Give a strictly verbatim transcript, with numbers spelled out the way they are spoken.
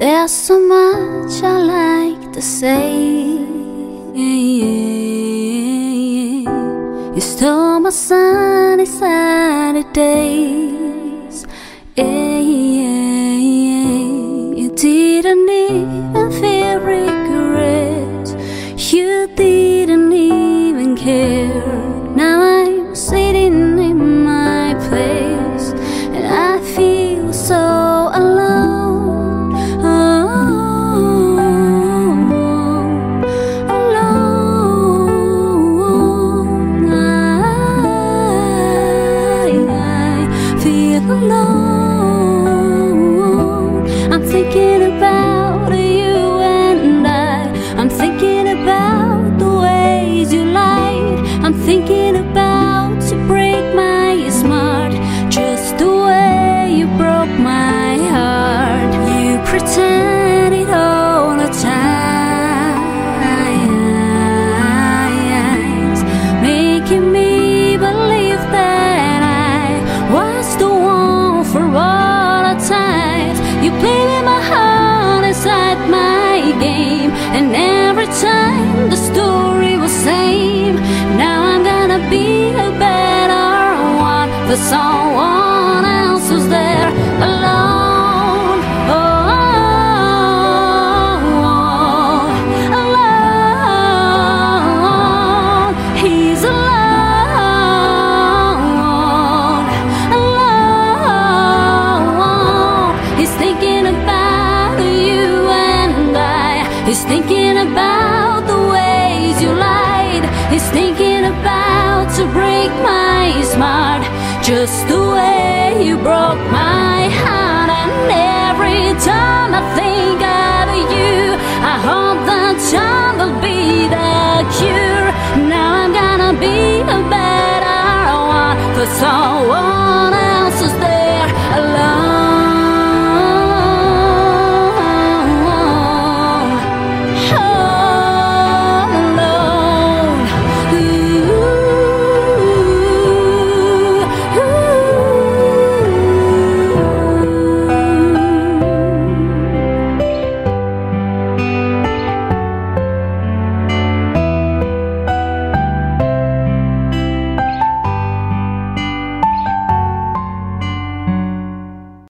There's so much I like to say. You stole my sunny sunny days. You didn't even feel regret. You didn't even care. Now I'm sitting in my place, and I feel so alone. Oh, alone. I, I feel alone. I'm thinking about you and I. I'm thinking about the ways you lied. I'm thinking about to break my smart, just the way you broke my heart. You pretended all the time, making me believe that I was the one for all the times. You played with my heart inside my game, and every time the story was same. Now I'm gonna be a better one for someone else who's there alone. Oh, alone. He's alone, alone. He's thinking about you and I. He's thinking about the ways you lied. He's thinking about to break my smart, just the way you broke my heart. And every time I think of you, I hope that time will be the cure. Now I'm gonna be a better one for someone